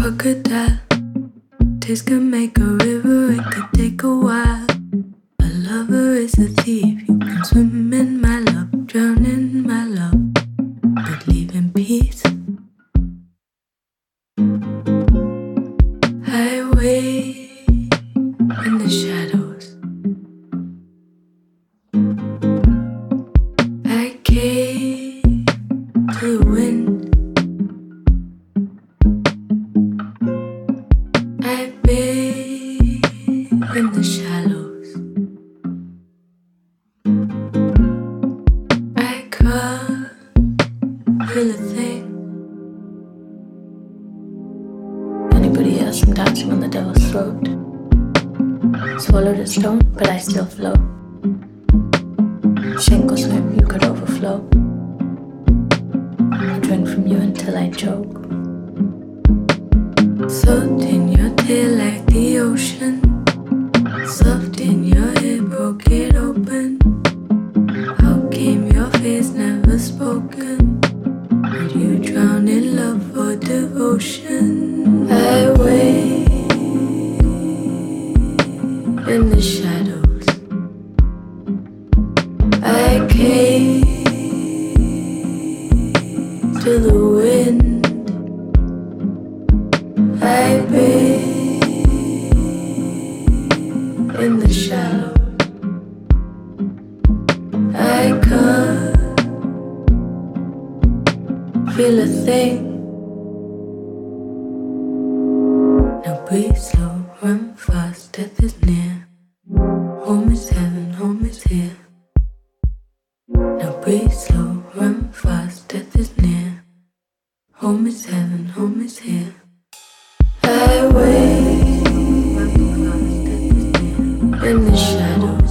crocodile. Tears can make a river, it could take a while. A lover is a thief, you can swim in my love, drown in my love, but leave in peace. I wait in the shadows. I came to the wind. I bathe in the shallows. I can't feel a thing. Anybody else from dancing on the devil's throat? Swallowed a stone, but I still float. Sink or swim, you could overflow. I drink from you until I choke. Soaked in your tail like the ocean. Soft in your hair, broke it open. How came your face never spoken? Would you drown in love or devotion? I wait in the shadows. I came to the wind. I bathe in the shallows. I can't feel a thing. Now breathe slow, run fast, death is near. Home is heaven, home is here. Now breathe slow, run fast, death is near. Home is heaven, home is here. I wait in the shadows.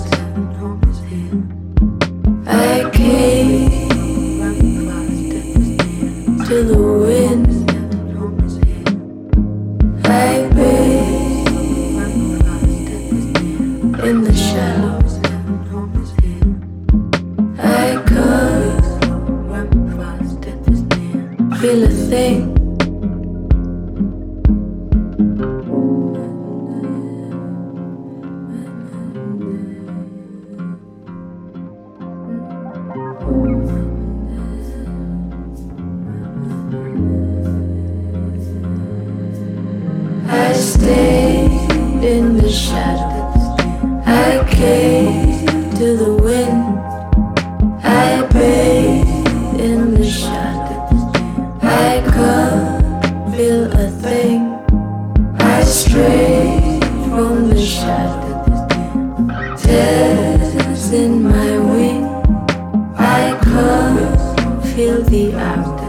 I came to the wind. I bathe in the shallows. I can't feel a thing. I stayed in the shadows. I came to the wind. I bathed in the shadows. I can't feel a thing. I strayed from the shadows. Tears in my wing. I can't feel the after.